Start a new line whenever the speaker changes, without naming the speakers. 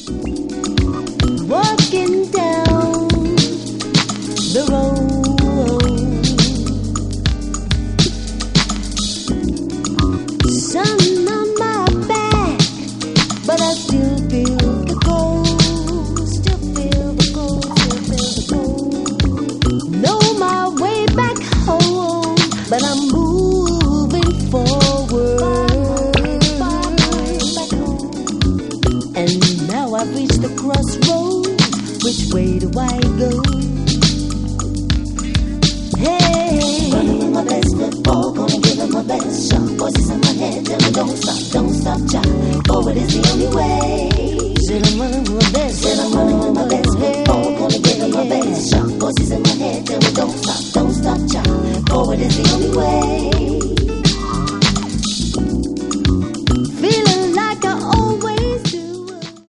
walking down the road. Sun on my back, but I still feel the cold. Still feel the cold, still feel the cold. Know my way back home, but I'm moving forward. And now I've reached the crossroad. Which way do I go? Hey, running with my best foot forward, gonna give it my best shot. Voices in my head, tell me don't stop, child. Forward is the only way.